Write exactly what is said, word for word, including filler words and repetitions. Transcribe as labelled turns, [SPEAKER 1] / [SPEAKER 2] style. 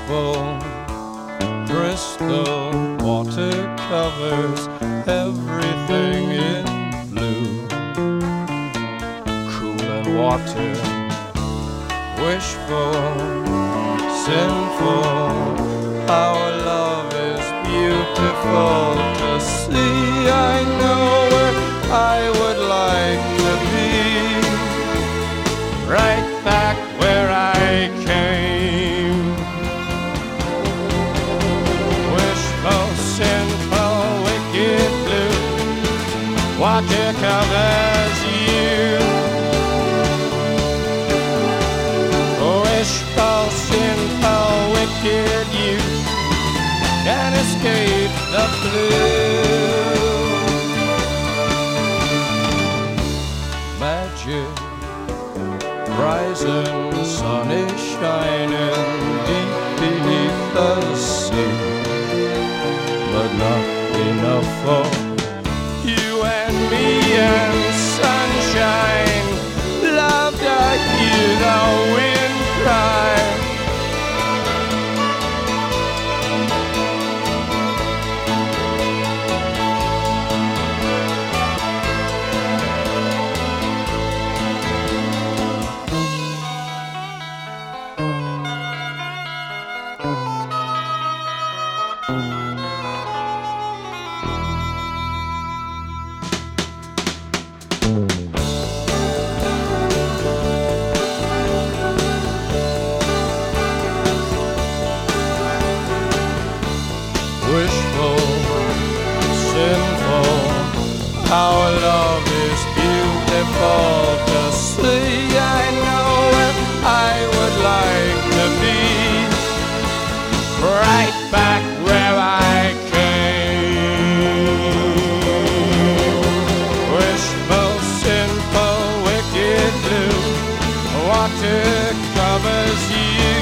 [SPEAKER 1] wishful. Crystal water covers everything in blue. Cool and water, wishful, sinful. Our love is beautiful to see. I know where I would like to be, right back where I came. Wishful, sinful, wicked blue, water covers you. Wishful, sinful, wicked you can't escape the blue. Magic, rising sun is shining deep beneath the sea, but not enough for you and me and sunshine. Loved I hear the wind cry. Wishful, sinful, our love is beautiful to see. I know where I would like to be, right back where I came. Wishful, sinful, wicked blue, water covers you.